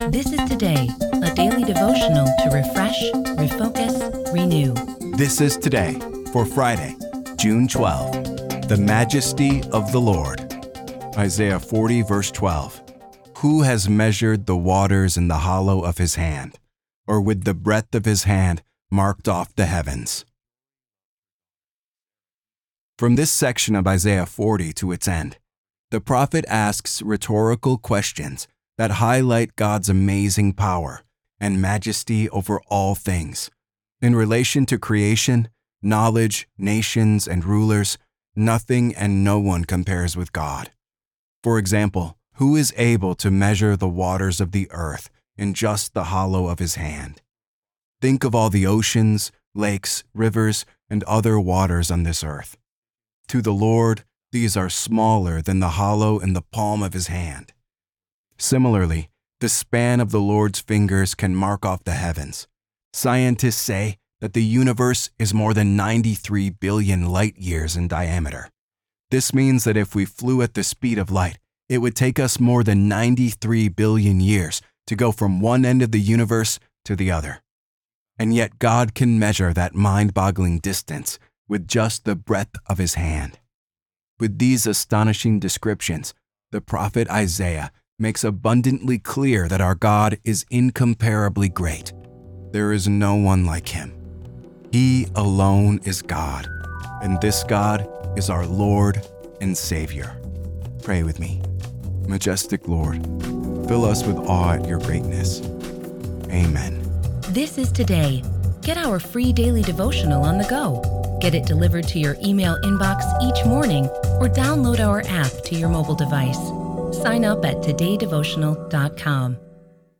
This is Today, a daily devotional to refresh, refocus, renew. This is Today for Friday, June 12. The majesty of the Lord. Isaiah 40, verse 12. Who has measured the waters in the hollow of his hand, or with the breadth of his hand marked off the heavens? From this section of Isaiah 40 to its end, the prophet asks rhetorical questions that highlight God's amazing power and majesty over all things. In relation to creation, knowledge, nations, and rulers, nothing and no one compares with God. For example, who is able to measure the waters of the earth in just the hollow of his hand? Think of all the oceans, lakes, rivers, and other waters on this earth. To the Lord, these are smaller than the hollow in the palm of his hand. Similarly, the span of the Lord's fingers can mark off the heavens. Scientists say that the universe is more than 93 billion light years in diameter. This means that if we flew at the speed of light, it would take us more than 93 billion years to go from one end of the universe to the other. And yet God can measure that mind-boggling distance with just the breadth of his hand. With these astonishing descriptions, the prophet Isaiah makes abundantly clear that our God is incomparably great. There is no one like him. He alone is God, and this God is our Lord and Savior. Pray with me. Majestic Lord, fill us with awe at your greatness. Amen. This is Today. Get our free daily devotional on the go. Get it delivered to your email inbox each morning or download our app to your mobile device. Sign up at todaydevotional.com.